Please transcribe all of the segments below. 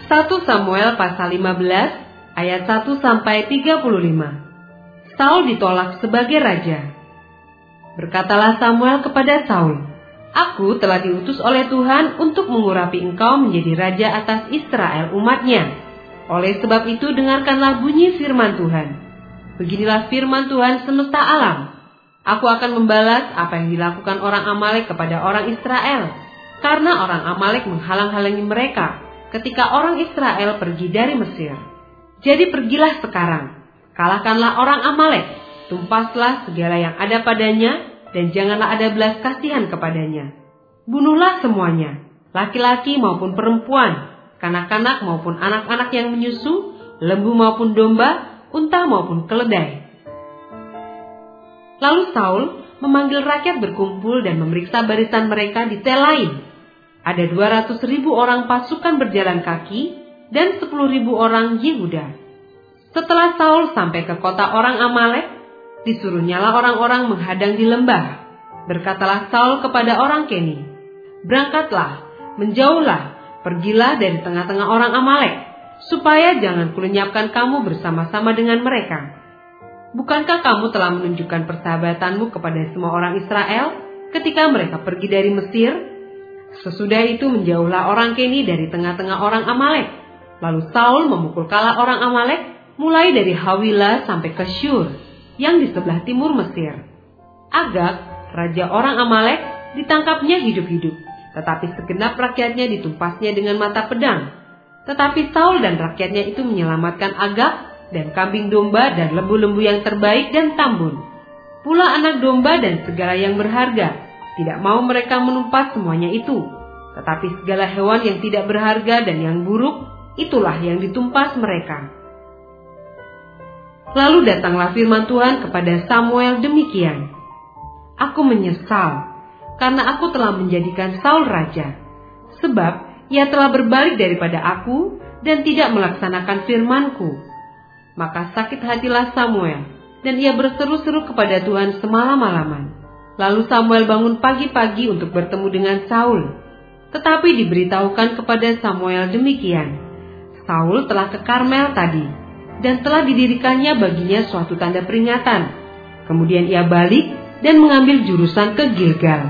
1 Samuel pasal 15 ayat 1 sampai 35. Saul ditolak sebagai raja. Berkatalah Samuel kepada Saul, "Aku telah diutus oleh Tuhan untuk mengurapi engkau menjadi raja atas Israel umatnya. Oleh sebab itu dengarkanlah bunyi firman Tuhan. Beginilah firman Tuhan semesta alam. Aku akan membalas apa yang dilakukan orang Amalek kepada orang Israel, karena orang Amalek menghalang-halangi mereka ketika orang Israel pergi dari Mesir. Jadi pergilah sekarang, kalahkanlah orang Amalek, tumpaslah segala yang ada padanya, dan janganlah ada belas kasihan kepadanya. Bunuhlah semuanya, laki-laki maupun perempuan, kanak-kanak maupun anak-anak yang menyusu, lembu maupun domba, unta maupun keledai." Lalu Saul memanggil rakyat berkumpul dan memeriksa barisan mereka di Telaim. Ada 200.000 orang pasukan berjalan kaki dan 10.000 orang Yehuda. Setelah Saul sampai ke kota orang Amalek, disuruhnyalah orang-orang menghadang di lembah. Berkatalah Saul kepada orang Keni, "Berangkatlah, menjauhlah, pergilah dari tengah-tengah orang Amalek, supaya jangan kulenyapkan kamu bersama-sama dengan mereka. Bukankah kamu telah menunjukkan persahabatanmu kepada semua orang Israel ketika mereka pergi dari Mesir?" Sesudah itu menjauhlah orang Keni dari tengah-tengah orang Amalek. Lalu Saul memukul kalah orang Amalek mulai dari Hawilah sampai ke Syur yang di sebelah timur Mesir. Agag, raja orang Amalek, ditangkapnya hidup-hidup, tetapi segenap rakyatnya ditumpasnya dengan mata pedang. Tetapi Saul dan rakyatnya itu menyelamatkan Agag dan kambing domba dan lembu-lembu yang terbaik dan tambun, pula anak domba dan segala yang berharga. Tidak mau mereka menumpas semuanya itu, tetapi segala hewan yang tidak berharga dan yang buruk, itulah yang ditumpas mereka. Lalu datanglah firman Tuhan kepada Samuel demikian, "Aku menyesal, karena aku telah menjadikan Saul raja, sebab ia telah berbalik daripada aku dan tidak melaksanakan firman-Ku." Maka sakit hatilah Samuel, dan ia berseru-seru kepada Tuhan semalam-malaman. Lalu Samuel bangun pagi-pagi untuk bertemu dengan Saul. Tetapi diberitahukan kepada Samuel demikian, Saul telah ke Karmel tadi, dan telah didirikannya baginya suatu tanda peringatan. Kemudian ia balik dan mengambil jurusan ke Gilgal.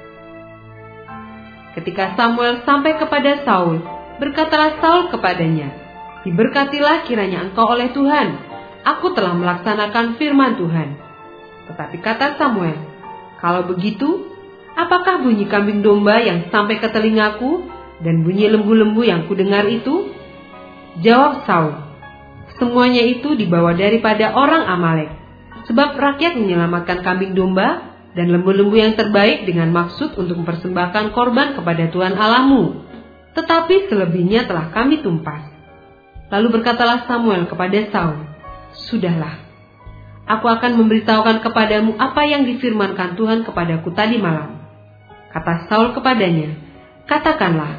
Ketika Samuel sampai kepada Saul, berkatalah Saul kepadanya, "Diberkatilah kiranya engkau oleh Tuhan, aku telah melaksanakan firman Tuhan." Tetapi kata Samuel, "Kalau begitu, apakah bunyi kambing domba yang sampai ke telingaku dan bunyi lembu-lembu yang kudengar itu?" Jawab Saul, "Semuanya itu dibawa daripada orang Amalek, sebab rakyat menyelamatkan kambing domba dan lembu-lembu yang terbaik dengan maksud untuk mempersembahkan korban kepada Tuhan Allahmu. Tetapi selebihnya telah kami tumpas." Lalu berkatalah Samuel kepada Saul, "Sudahlah, aku akan memberitahukan kepadamu apa yang difirmankan Tuhan kepadaku tadi malam." Kata Saul kepadanya, "Katakanlah."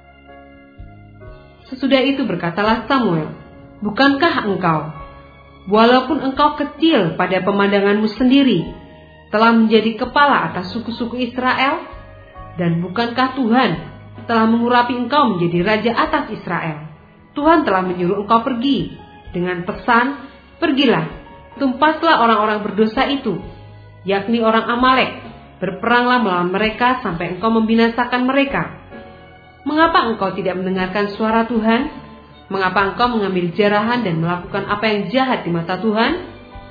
Sesudah itu berkatalah Samuel, "Bukankah engkau, walaupun engkau kecil pada pemandanganmu sendiri, telah menjadi kepala atas suku-suku Israel? Dan bukankah Tuhan telah mengurapi engkau menjadi raja atas Israel? Tuhan telah menyuruh engkau pergi dengan pesan, pergilah, tumpaslah orang-orang berdosa itu, yakni orang Amalek, berperanglah melawan mereka sampai engkau membinasakan mereka. Mengapa engkau tidak mendengarkan suara Tuhan? Mengapa engkau mengambil jarahan dan melakukan apa yang jahat di mata Tuhan?"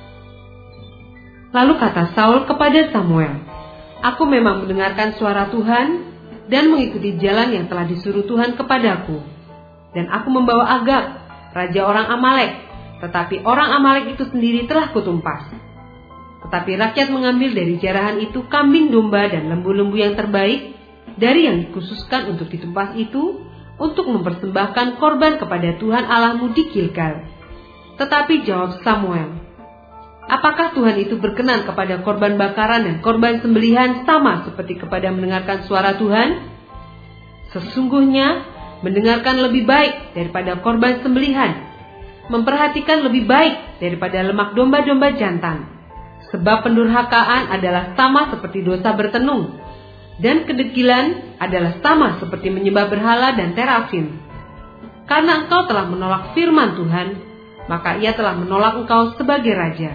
Lalu kata Saul kepada Samuel, "Aku memang mendengarkan suara Tuhan dan mengikuti jalan yang telah disuruh Tuhan kepadaku. Dan aku membawa Agag, raja orang Amalek, tetapi orang Amalek itu sendiri telah kutumpas. Tetapi rakyat mengambil dari jarahan itu kambing domba dan lembu-lembu yang terbaik dari yang dikhususkan untuk ditumpas itu, untuk mempersembahkan korban kepada Tuhan Allahmu di Gilgal." Tetapi jawab Samuel, "Apakah Tuhan itu berkenan kepada korban bakaran dan korban sembelihan sama seperti kepada mendengarkan suara Tuhan? Sesungguhnya mendengarkan lebih baik daripada korban sembelihan, memperhatikan lebih baik daripada lemak domba-domba jantan. Sebab pendurhakaan adalah sama seperti dosa bertenung, dan kedegilan adalah sama seperti menyembah berhala dan terafim. Karena engkau telah menolak firman Tuhan, maka ia telah menolak engkau sebagai raja."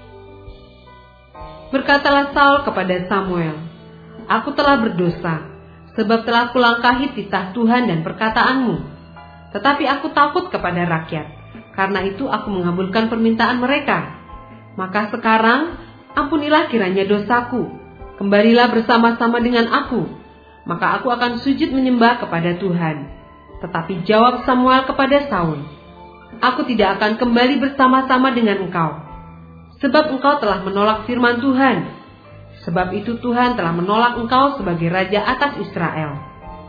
Berkatalah Saul kepada Samuel, "Aku telah berdosa, sebab telah kulangkahi titah Tuhan dan perkataanmu. Tetapi aku takut kepada rakyat, karena itu aku mengabulkan permintaan mereka. Maka sekarang ampunilah kiranya dosaku, kembalilah bersama-sama dengan aku, maka aku akan sujud menyembah kepada Tuhan." Tetapi jawab Samuel kepada Saul, "Aku tidak akan kembali bersama-sama dengan engkau, sebab engkau telah menolak firman Tuhan. Sebab itu Tuhan telah menolak engkau sebagai raja atas Israel."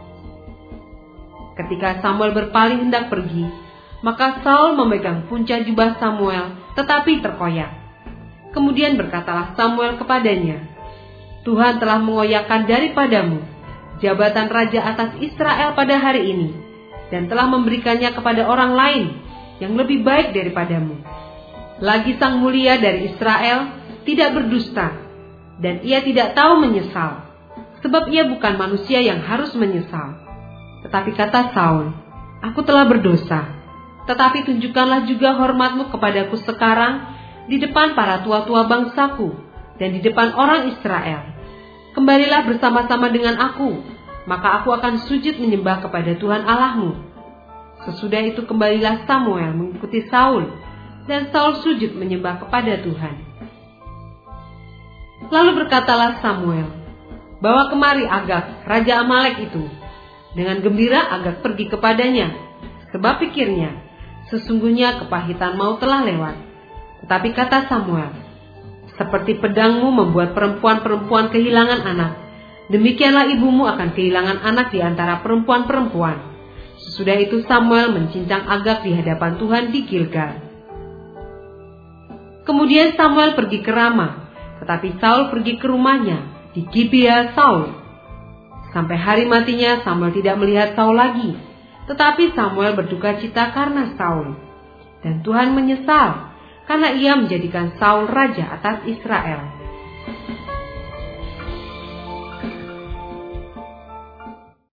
Ketika Samuel berpaling hendak pergi, maka Saul memegang punca jubah Samuel, tetapi terkoyak. Kemudian berkatalah Samuel kepadanya, "Tuhan telah mengoyakkan daripadamu jabatan raja atas Israel pada hari ini, dan telah memberikannya kepada orang lain yang lebih baik daripadamu. Lagi Sang Mulia dari Israel tidak berdusta, dan ia tidak tahu menyesal, sebab ia bukan manusia yang harus menyesal." Tetapi kata Saul, "Aku telah berdosa, tetapi tunjukkanlah juga hormatmu kepadaku sekarang di depan para tua-tua bangsaku dan di depan orang Israel. Kembalilah bersama-sama dengan aku, maka aku akan sujud menyembah kepada Tuhan Allahmu." Sesudah itu kembalilah Samuel mengikuti Saul, dan Saul sujud menyembah kepada Tuhan. Lalu berkatalah Samuel, "Bawa kemari Agag, raja Amalek itu." Dengan gembira Agag pergi kepadanya, sebab pikirnya, sesungguhnya kepahitan maut telah lewat. Tetapi kata Samuel, "Seperti pedangmu membuat perempuan-perempuan kehilangan anak, demikianlah ibumu akan kehilangan anak di antara perempuan-perempuan." Sesudah itu Samuel mencincang Agag di hadapan Tuhan di Gilgal. Kemudian Samuel pergi ke Rama, tetapi Saul pergi ke rumahnya di Gibea Saul. Sampai hari matinya Samuel tidak melihat Saul lagi, tetapi Samuel berduka cita karena Saul. Dan Tuhan menyesal karena ia menjadikan Saul raja atas Israel.